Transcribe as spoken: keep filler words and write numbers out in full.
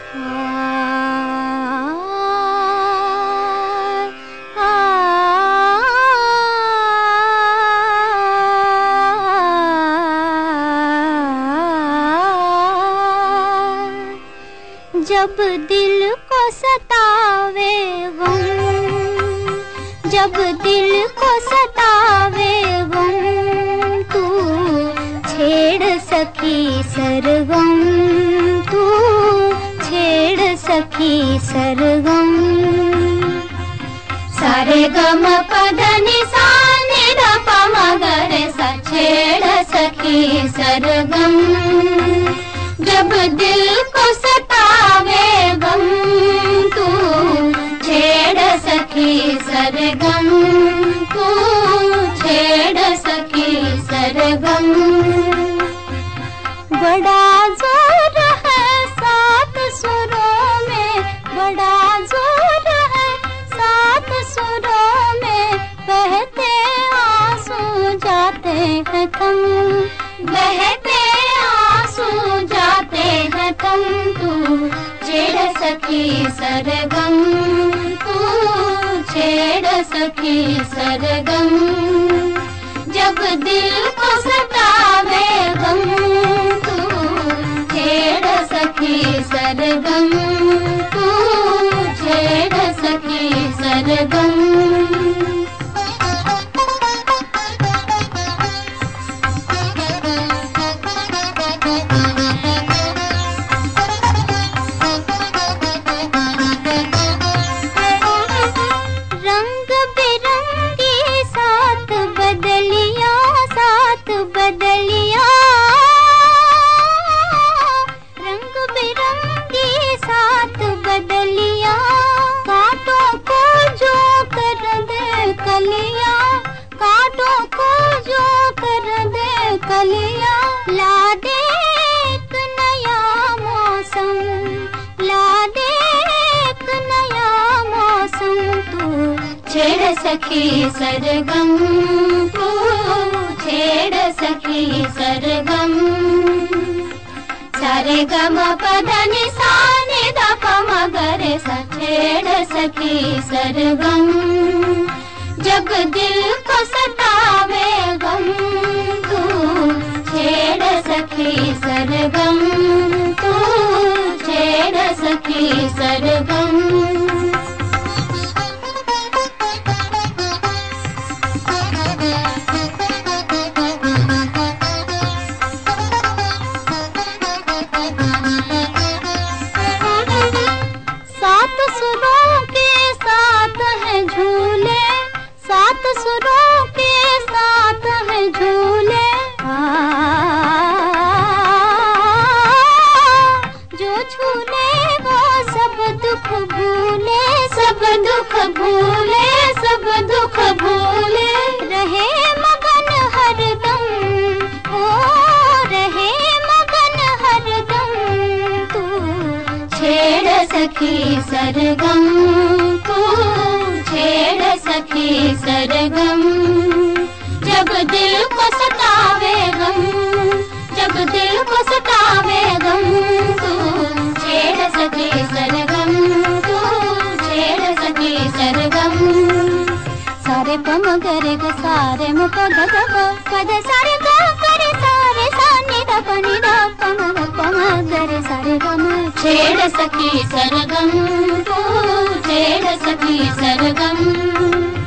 जब दिल को सतावे गम, जब दिल को सतावे गम, तू छेड़ सखी सरगम, तू छेड़ सखी सरगम। सारे गम पद निसा नि ध प म ग रे सा, छेड़ सखी सरगम। जब दिल को सतावे गम, तू छेड़ सखी सरगम, तू छेड़ सखी सरगम। बड़ा जोर है सात सुरों में, बड़ा जोर है सात सुरों में, बहते आंसू जाते हैं थम, बहते आंसू जाते हैं थम। तू छेड़ सखी सरगम, तू छेड़ सखी सरगम। जब दिल को सतावे गम, तू छेड़ सखी सरगम, तू छेड़ सखी सरगम। बदलिया रंग बिरंगी सात बदलिया, कांटों को जो कर दे कलिया, कांटों को जो कर दे कलिया। ला दे एक नया मौसम, ला दे एक नया मौसम। तू छेड़ सखी सरगम, तू छेड़ सखी सरगम। सारे गम पद निसा नि ध प म ग रे सा, छेड़ सखी सरगम। जब दिल को सतावे गम, तू छेड़ सखी सरगम, तू छेड़ सखी सरगम। सात सुरों के साथ है झूले, सात सुरों के साथ है झूले। जो झूले वो सब दुख भूले, सब दुख भूले, सब दुख भूले। रहे मगन हरदम, ओ रहे मगन हरदम। तू छेड़ सखी सरगम, तू छेड़ सखी सरगम। जब दिल को सतावे गम, जब दिल को सतावे गम, तू छेड़ सखी सरगम, तू छेड़ सखी सरगम। सारे पम गरे ग सारे म प ग ग ग, पद सारे ग करे सारे सा नि ध प नि ध प म ग प म ग रे सारे ग म। छेड़ सखी सरगम, तू छेड़ सखी सरगम।